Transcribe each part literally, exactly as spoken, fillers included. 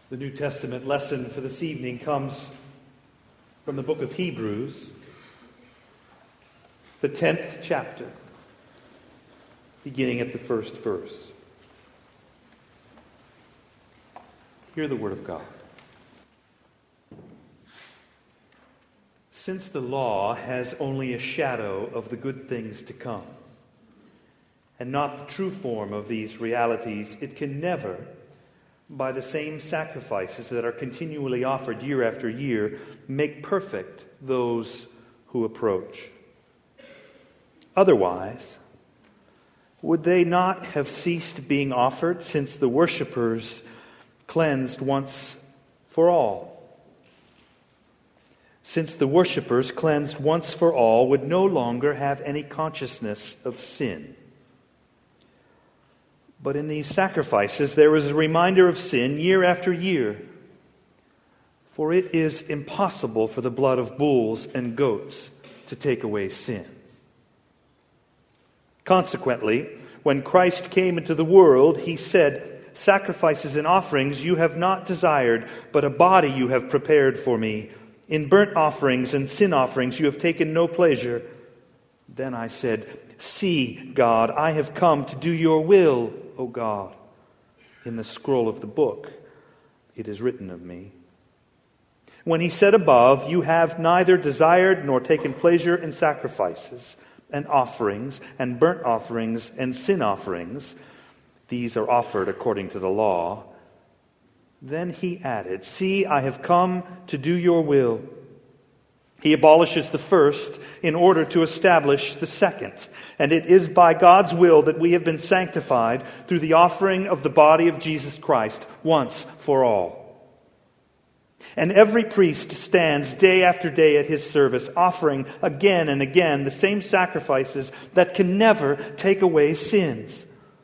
The New Testament lesson for this evening comes from the book of Hebrews, the tenth chapter, beginning at the first verse. Hear the word of God. Since the law has only a shadow of the good things to come, and not the true form of these realities, it can never, by the same sacrifices that are continually offered year after year, make perfect those who approach. Otherwise, would they not have ceased being offered, since the worshippers cleansed once for all? Since the worshippers cleansed once for all would no longer have any consciousness of sin. But in these sacrifices there is a reminder of sin year after year. For it is impossible for the blood of bulls and goats to take away sins. Consequently, when Christ came into the world, he said, "Sacrifices and offerings you have not desired, but a body you have prepared for me. In burnt offerings and sin offerings you have taken no pleasure." Then I said, "See, God, I have come to do your will, O God. In the scroll of the book it is written of me." When he said above, "You have neither desired nor taken pleasure in sacrifices and offerings and burnt offerings and sin offerings," these are offered according to the law. Then he added, "See, I have come to do your will." He abolishes the first in order to establish the second. And it is by God's will that we have been sanctified through the offering of the body of Jesus Christ once for all. And every priest stands day after day at his service, offering again and again the same sacrifices that can never take away sins.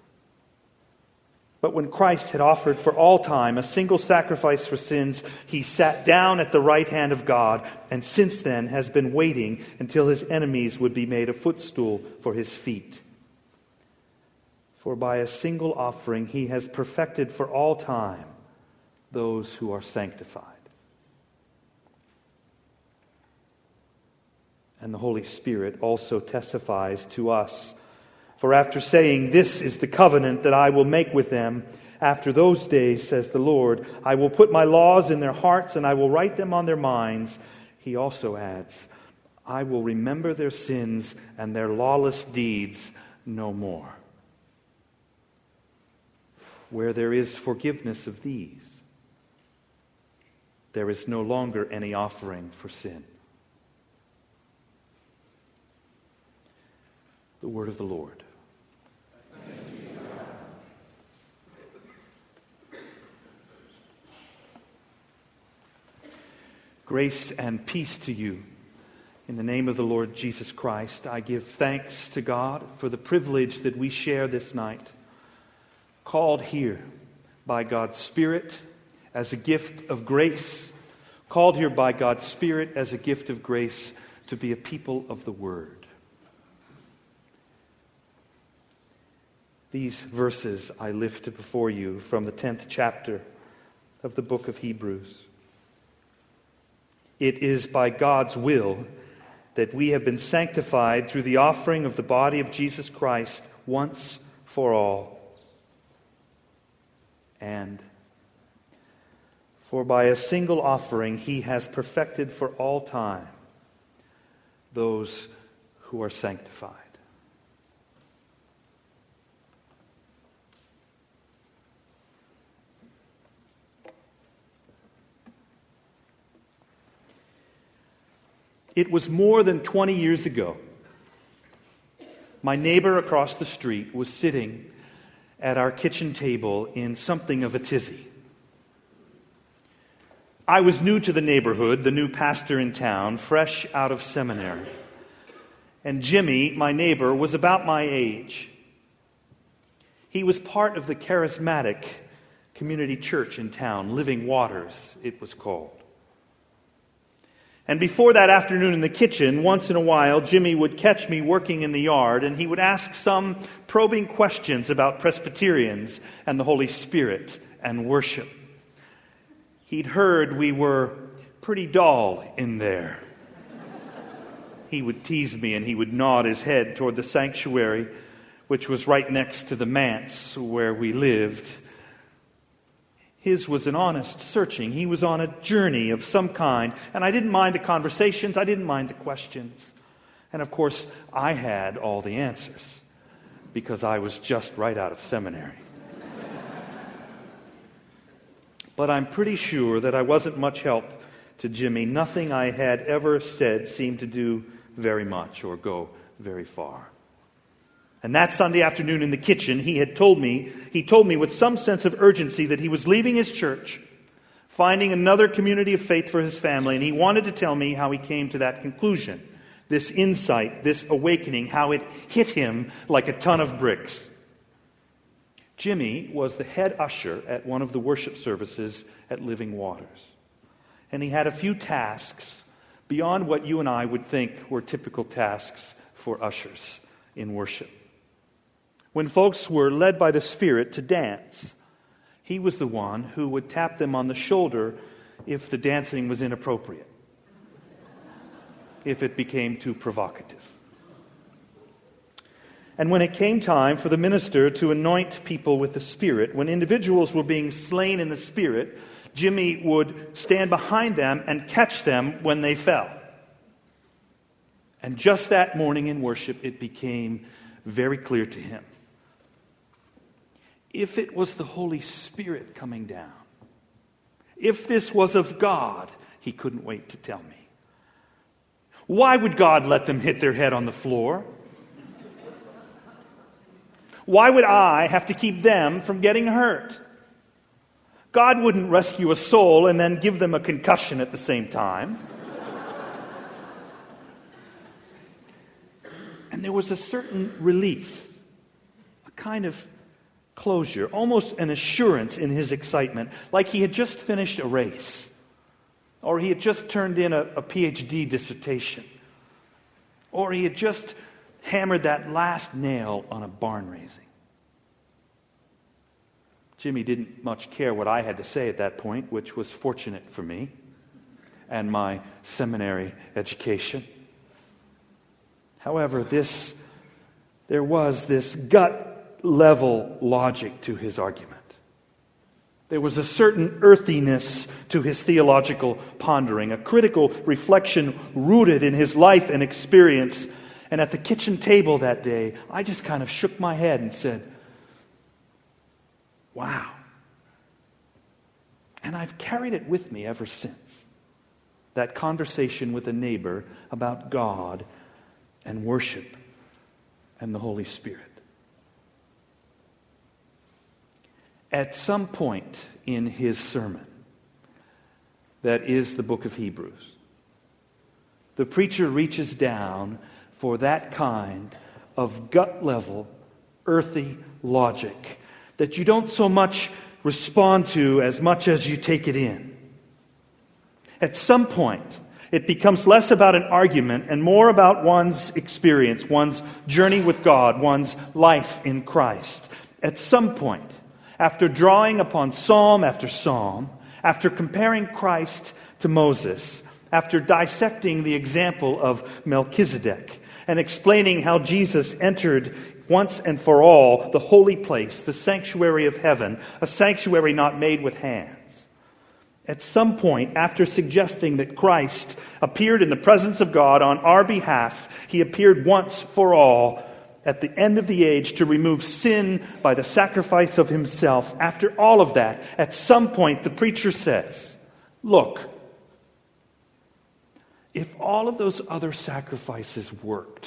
But when Christ had offered for all time a single sacrifice for sins, he sat down at the right hand of God, and since then has been waiting until his enemies would be made a footstool for his feet. For by a single offering he has perfected for all time those who are sanctified. And the Holy Spirit also testifies to us. For after saying, "This is the covenant that I will make with them after those days, says the Lord, I will put my laws in their hearts and I will write them on their minds," he also adds, "I will remember their sins and their lawless deeds no more." Where there is forgiveness of these, there is no longer any offering for sin. The word of the Lord. Grace and peace to you. In the name of the Lord Jesus Christ, I give thanks to God for the privilege that we share this night, called here by God's Spirit as a gift of grace, called here by God's Spirit as a gift of grace to be a people of the Word. These verses I lift before you from the tenth chapter of the book of Hebrews. It is by God's will that we have been sanctified through the offering of the body of Jesus Christ once for all. And for by a single offering he has perfected for all time those who are sanctified. It was more than twenty years ago. My neighbor across the street was sitting at our kitchen table in something of a tizzy. I was new to the neighborhood, the new pastor in town, fresh out of seminary. And Jimmy, my neighbor, was about my age. He was part of the charismatic community church in town, Living Waters, it was called. And before that afternoon in the kitchen, once in a while, Jimmy would catch me working in the yard, and he would ask some probing questions about Presbyterians and the Holy Spirit and worship. He'd heard we were pretty dull in there. He would tease me and he would nod his head toward the sanctuary, which was right next to the manse where we lived. His was an honest searching. He was on a journey of some kind, and I didn't mind the conversations, I didn't mind the questions. And of course, I had all the answers, because I was just right out of seminary. But I'm pretty sure that I wasn't much help to Jimmy. Nothing I had ever said seemed to do very much or go very far. And that Sunday afternoon in the kitchen, he had told me, he told me with some sense of urgency that he was leaving his church, finding another community of faith for his family, and he wanted to tell me how he came to that conclusion, this insight, this awakening, how it hit him like a ton of bricks. Jimmy was the head usher at one of the worship services at Living Waters. And he had a few tasks beyond what you and I would think were typical tasks for ushers in worship. When folks were led by the Spirit to dance, he was the one who would tap them on the shoulder if the dancing was inappropriate, if it became too provocative. And when it came time for the minister to anoint people with the Spirit, when individuals were being slain in the Spirit, Jimmy would stand behind them and catch them when they fell. And just that morning in worship, it became very clear to him. If it was the Holy Spirit coming down, if this was of God, he couldn't wait to tell me. Why would God let them hit their head on the floor? Why would I have to keep them from getting hurt? God wouldn't rescue a soul and then give them a concussion at the same time. And there was a certain relief, a kind of closure, almost an assurance in his excitement, like he had just finished a race, or he had just turned in a, a P H D dissertation, or he had just hammered that last nail on a barn raising. Jimmy didn't much care what I had to say at that point, which was fortunate for me and my seminary education. However, this there was this gut-level logic to his argument. There was a certain earthiness to his theological pondering, a critical reflection rooted in his life and experience. And at the kitchen table that day, I just kind of shook my head and said, wow. And I've carried it with me ever since. That conversation with a neighbor about God and worship and the Holy Spirit. At some point in his sermon, that is the book of Hebrews, the preacher reaches down for that kind of gut-level, earthy logic that you don't so much respond to as much as you take it in. At some point, it becomes less about an argument and more about one's experience, one's journey with God, one's life in Christ. At some point, after drawing upon psalm after psalm, after comparing Christ to Moses, after dissecting the example of Melchizedek, and explaining how Jesus entered once and for all the holy place, the sanctuary of heaven, a sanctuary not made with hands. At some point, after suggesting that Christ appeared in the presence of God on our behalf, he appeared once for all at the end of the age to remove sin by the sacrifice of himself. After all of that, at some point, the preacher says, look, if all of those other sacrifices worked,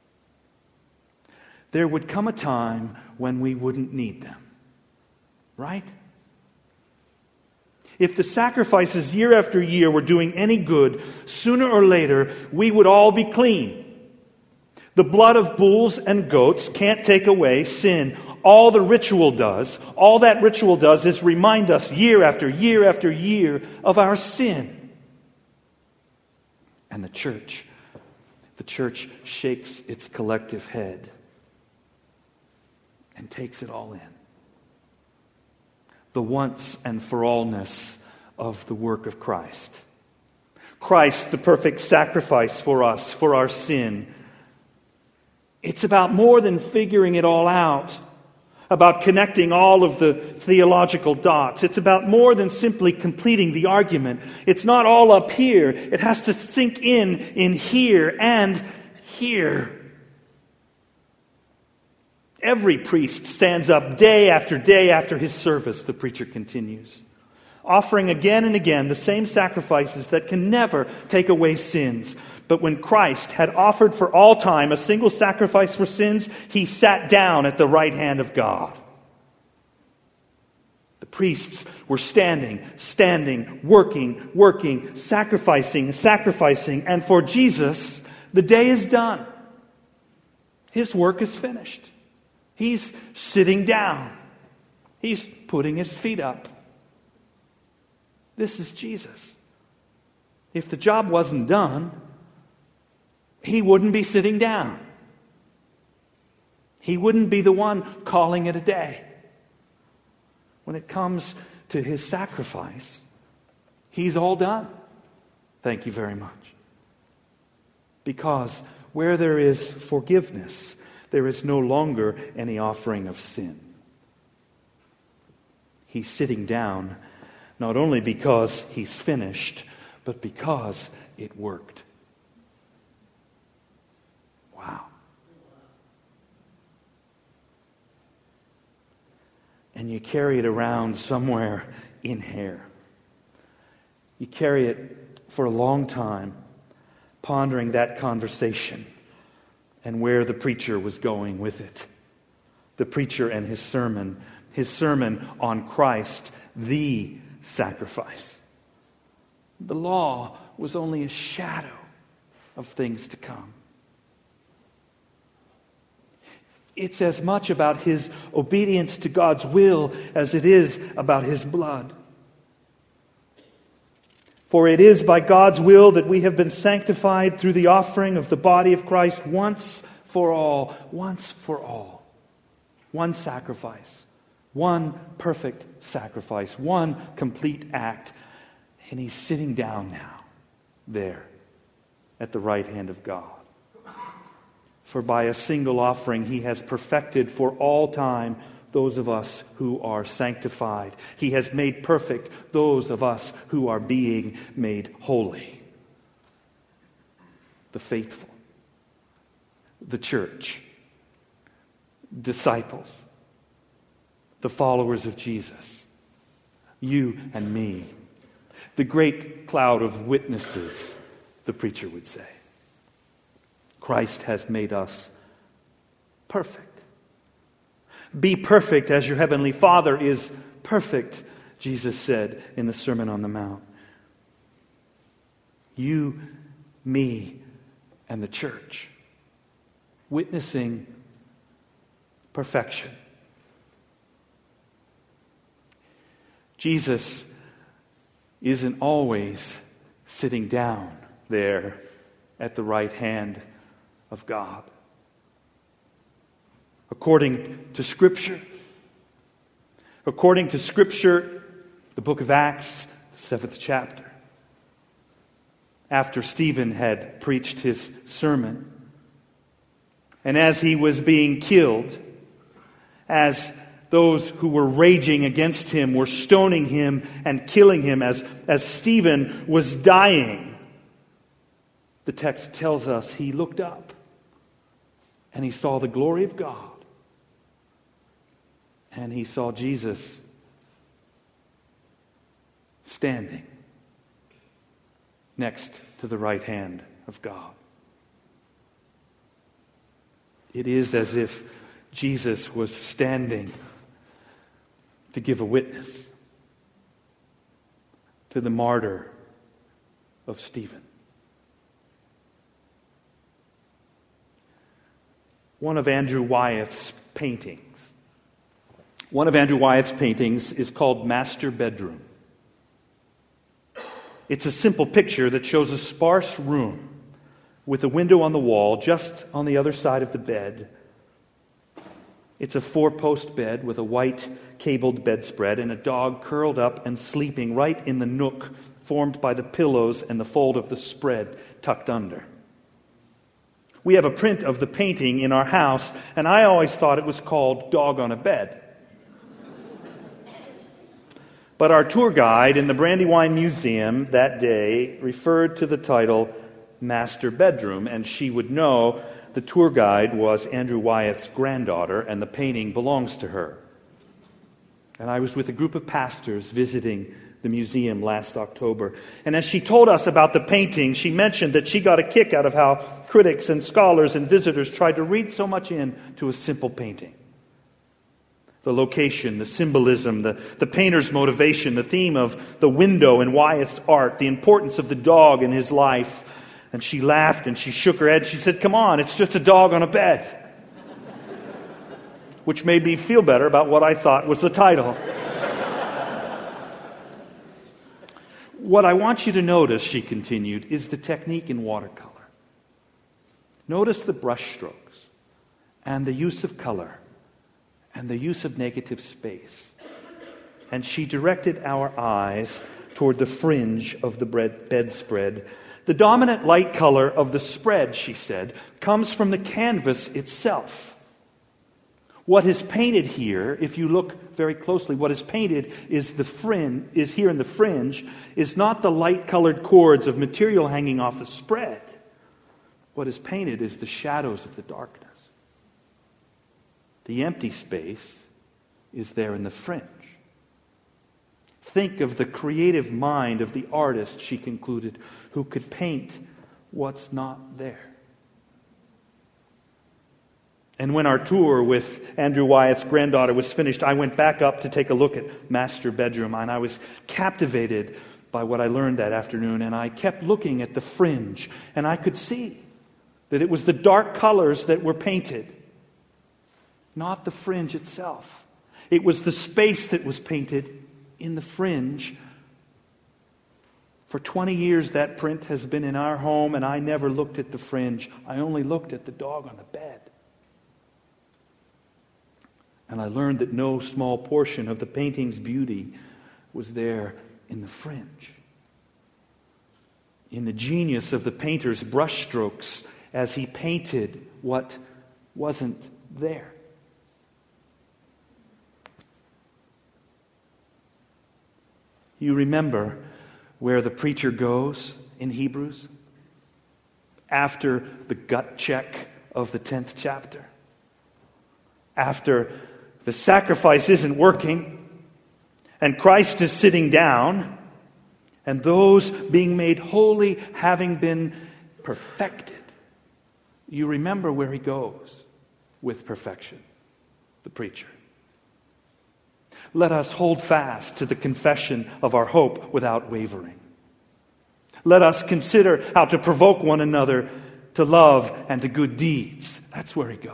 there would come a time when we wouldn't need them. Right? If the sacrifices year after year were doing any good, sooner or later, we would all be clean. The blood of bulls and goats can't take away sin. All the ritual does, all that ritual does is remind us year after year after year of our sin. And the church, the church shakes its collective head and takes it all in. The once and for allness of the work of Christ. Christ, the perfect sacrifice for us, for our sin. It's about more than figuring it all out, about connecting all of the theological dots. It's about more than simply completing the argument. It's not all up here. It has to sink in in here and here. Every priest stands up day after day after his service, the preacher continues, offering again and again the same sacrifices that can never take away sins. But when Christ had offered for all time a single sacrifice for sins, he sat down at the right hand of God. The priests were standing, standing, working, working, sacrificing, sacrificing. And for Jesus, the day is done. His work is finished. He's sitting down. He's putting his feet up. This is Jesus. If the job wasn't done, he wouldn't be sitting down. He wouldn't be the one calling it a day. When it comes to his sacrifice, he's all done. Thank you very much. Because where there is forgiveness, there is no longer any offering of sin. He's sitting down not only because he's finished, but because it worked. Wow. And you carry it around somewhere in here. You carry it for a long time, pondering that conversation and where the preacher was going with it. The preacher and his sermon. His sermon on Christ, the sacrifice. The law was only a shadow of things to come. It's as much about his obedience to God's will as it is about his blood. For it is by God's will that we have been sanctified through the offering of the body of Christ once for all. Once for all. One sacrifice. One perfect sacrifice. One complete act. And he's sitting down now, there, at the right hand of God. For by a single offering he has perfected for all time those of us who are sanctified. He has made perfect those of us who are being made holy. The faithful, the church, disciples, the followers of Jesus, you and me, the great cloud of witnesses, the preacher would say. Christ has made us perfect. Be perfect as your heavenly Father is perfect, Jesus said in the Sermon on the Mount. You, me, and the church, witnessing perfection. Jesus isn't always sitting down there at the right hand of God. According to Scripture, according to Scripture, the book of Acts, the seventh chapter, after Stephen had preached his sermon, and as he was being killed, as those who were raging against him were stoning him and killing him, as, as Stephen was dying, the text tells us he looked up and he saw the glory of God. And he saw Jesus standing next to the right hand of God. It is as if Jesus was standing to give a witness to the martyr of Stephen. One of Andrew Wyeth's paintings One of Andrew Wyeth's paintings is called Master Bedroom. It's a simple picture that shows a sparse room with a window on the wall just on the other side of the bed. It's a four-post bed with a white cabled bedspread and a dog curled up and sleeping right in the nook formed by the pillows and the fold of the spread tucked under. We have a print of the painting in our house, and I always thought it was called Dog on a Bed. But our tour guide in the Brandywine Museum that day referred to the title Master Bedroom, and she would know the tour guide was Andrew Wyeth's granddaughter, and the painting belongs to her. And I was with a group of pastors visiting the museum last October. And as she told us about the painting, she mentioned that she got a kick out of how critics and scholars and visitors tried to read so much into a simple painting. The location, the symbolism, the, the painter's motivation, the theme of the window in Wyeth's art, the importance of the dog in his life. And she laughed and she shook her head. She said, "Come on, it's just a dog on a bed." Which made me feel better about what I thought was the title. What I want you to notice, she continued, is the technique in watercolor. Notice the brush strokes and the use of color and the use of negative space. And she directed our eyes toward the fringe of the bedspread. The dominant light color of the spread, she said, comes from the canvas itself. What is painted here, if you look very closely, what is painted is the fringe, is here in the fringe, is not the light-colored cords of material hanging off the spread. What is painted is the shadows of the darkness. The empty space is there in the fringe. Think of the creative mind of the artist, she concluded, who could paint what's not there. And when our tour with Andrew Wyeth's granddaughter was finished, I went back up to take a look at Master Bedroom, and I was captivated by what I learned that afternoon, and I kept looking at the fringe, and I could see that it was the dark colors that were painted, not the fringe itself. It was the space that was painted in the fringe. For twenty years that print has been in our home, and I never looked at the fringe. I only looked at the dog on the bed. And I learned that no small portion of the painting's beauty was there in the fringe. In the genius of the painter's brushstrokes as he painted what wasn't there. You remember where the preacher goes in Hebrews after the gut check of the tenth chapter. After the sacrifice isn't working, and Christ is sitting down, and those being made holy having been perfected. You remember where he goes with perfection, the preacher. Let us hold fast to the confession of our hope without wavering. Let us consider how to provoke one another to love and to good deeds. That's where he goes.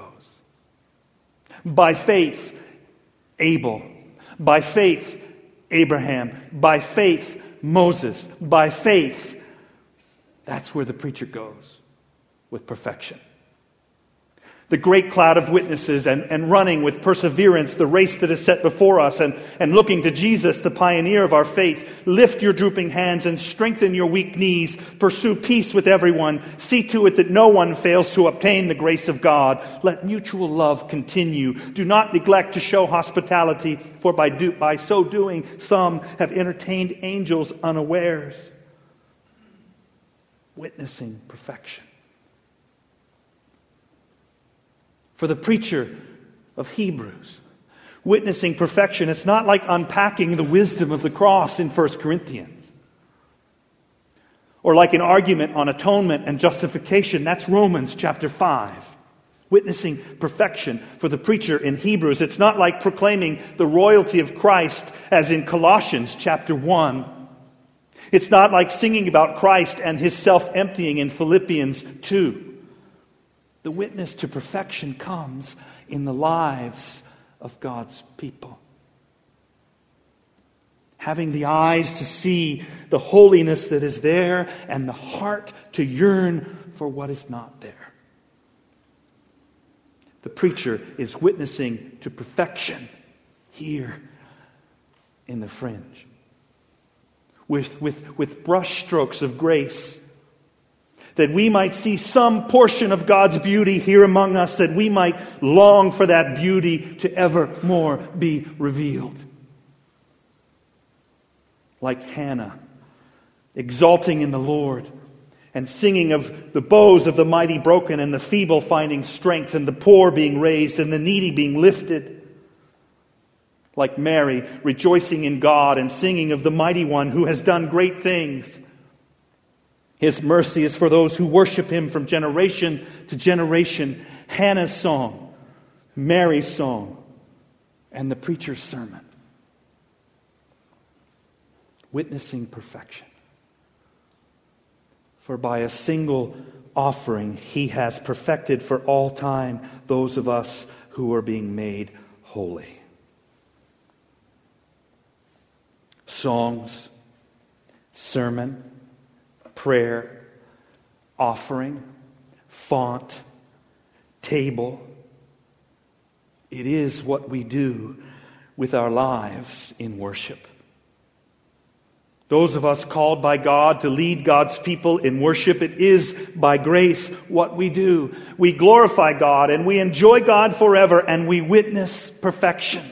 By faith, Abel. By faith, Abraham. By faith, Moses. By faith, that's where the preacher goes with perfection. The great cloud of witnesses and, and running with perseverance the race that is set before us and, and looking to Jesus, the pioneer of our faith. Lift your drooping hands and strengthen your weak knees. Pursue peace with everyone. See to it that no one fails to obtain the grace of God. Let mutual love continue. Do not neglect to show hospitality, for by, do, by so doing some have entertained angels unawares. Witnessing perfection. For the preacher of Hebrews, witnessing perfection, it's not like unpacking the wisdom of the cross in First Corinthians. Or like an argument on atonement and justification. That's Romans chapter five. Witnessing perfection for the preacher in Hebrews. It's not like proclaiming the royalty of Christ as in Colossians chapter one. It's not like singing about Christ and his self-emptying in Philippians two. The witness to perfection comes in the lives of God's people. Having the eyes to see the holiness that is there and the heart to yearn for what is not there. The preacher is witnessing to perfection here in the fringe. With, with, with brush strokes of grace, that we might see some portion of God's beauty here among us, that we might long for that beauty to evermore be revealed. Like Hannah, exulting in the Lord and singing of the bows of the mighty broken and the feeble finding strength and the poor being raised and the needy being lifted. Like Mary, rejoicing in God and singing of the mighty one who has done great things. His mercy is for those who worship Him from generation to generation. Hannah's song, Mary's song, and the preacher's sermon. Witnessing perfection. For by a single offering, He has perfected for all time those of us who are being made holy. Songs, sermon, prayer, offering, font, table. It is what we do with our lives in worship. Those of us called by God to lead God's people in worship, it is by grace what we do. We glorify God and we enjoy God forever and we witness perfection.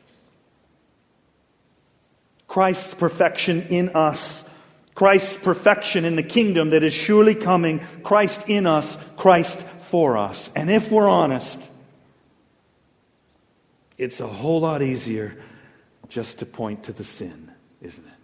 Christ's perfection in us. Christ's perfection in the kingdom that is surely coming. Christ in us, Christ for us. And if we're honest, it's a whole lot easier just to point to the sin, isn't it?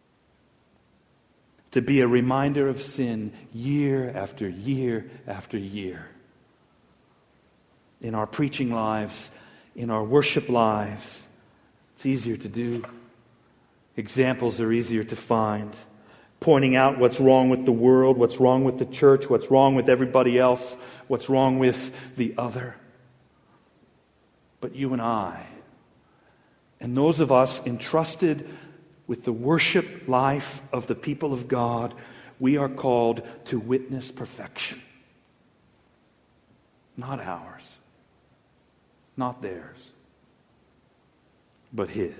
To be a reminder of sin year after year after year. In our preaching lives, in our worship lives, it's easier to do. Examples are easier to find. Pointing out what's wrong with the world, what's wrong with the church, what's wrong with everybody else, what's wrong with the other. But you and I, and those of us entrusted with the worship life of the people of God, we are called to witness perfection. Not ours, not theirs, but His.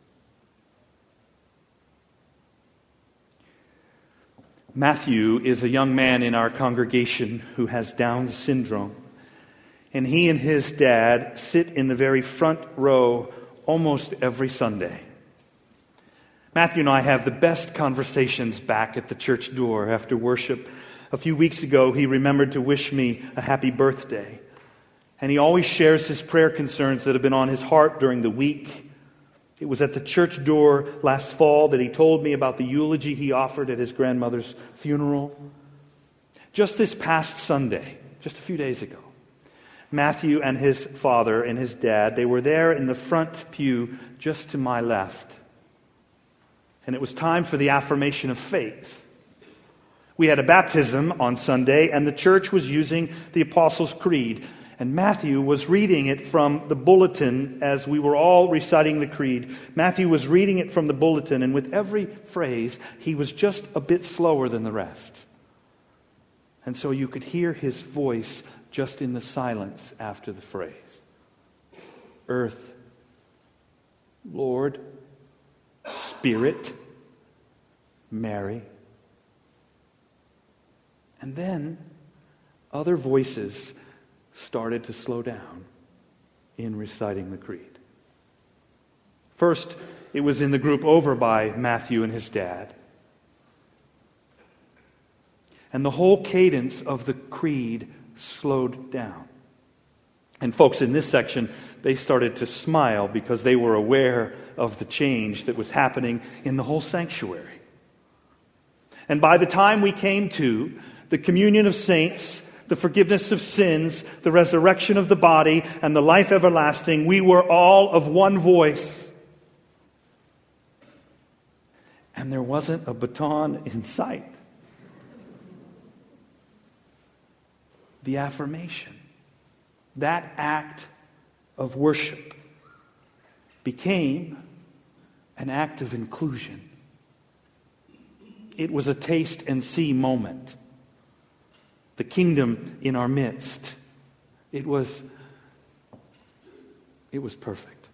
Matthew is a young man in our congregation who has Down syndrome. And he and his dad sit in the very front row almost every Sunday. Matthew and I have the best conversations back at the church door after worship. A few weeks ago, he remembered to wish me a happy birthday. And he always shares his prayer concerns that have been on his heart during the week. It was at the church door last fall that he told me about the eulogy he offered at his grandmother's funeral. Just this past Sunday, just a few days ago, Matthew and his father and his dad, they were there in the front pew just to my left. And it was time for the affirmation of faith. We had a baptism on Sunday, and the church was using the Apostles' Creed. And Matthew was reading it from the bulletin as we were all reciting the creed. Matthew was reading it from the bulletin, and with every phrase, he was just a bit slower than the rest. And so you could hear his voice just in the silence after the phrase. Earth, Lord, Spirit, Mary. And then other voices started to slow down in reciting the creed. First, it was in the group over by Matthew and his dad. And the whole cadence of the creed slowed down. And folks in this section, they started to smile because they were aware of the change that was happening in the whole sanctuary. And by the time we came to the communion of saints, the forgiveness of sins, the resurrection of the body, and the life everlasting, we were all of one voice. And there wasn't a baton in sight. The affirmation, that act of worship, became an act of inclusion. It was a taste and see moment. The kingdom in our midst. It was It was perfect.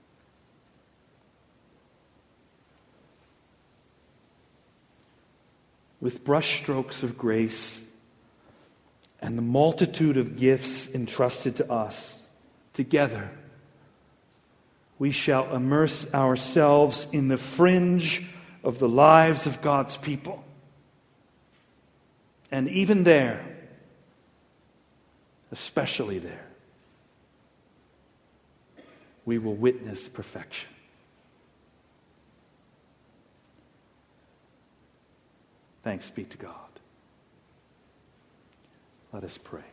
With brushstrokes of grace and the multitude of gifts entrusted to us, together we shall immerse ourselves in the fringe of the lives of God's people. And even there, especially there, we will witness perfection. Thanks be to God. Let us pray.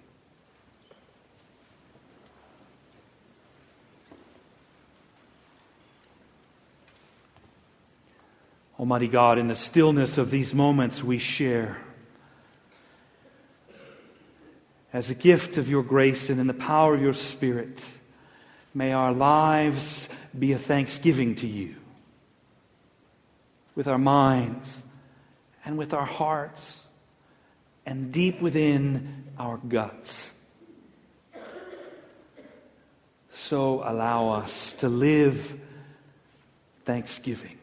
Almighty God, in the stillness of these moments we share, as a gift of your grace and in the power of your Spirit, may our lives be a thanksgiving to you, with our minds and with our hearts and deep within our guts. So allow us to live thanksgiving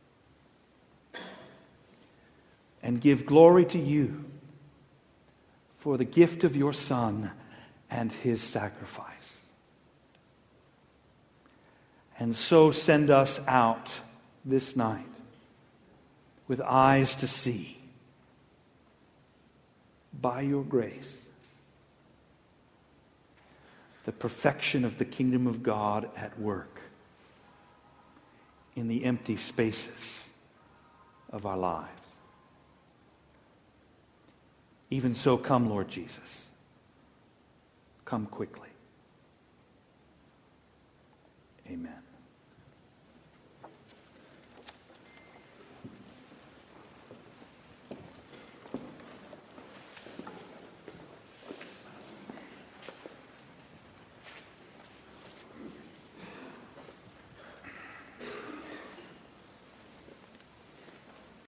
and give glory to you for the gift of your Son and his sacrifice. And so send us out this night with eyes to see, by your grace, the perfection of the kingdom of God at work in the empty spaces of our lives. Even so, come, Lord Jesus. Come quickly. Amen.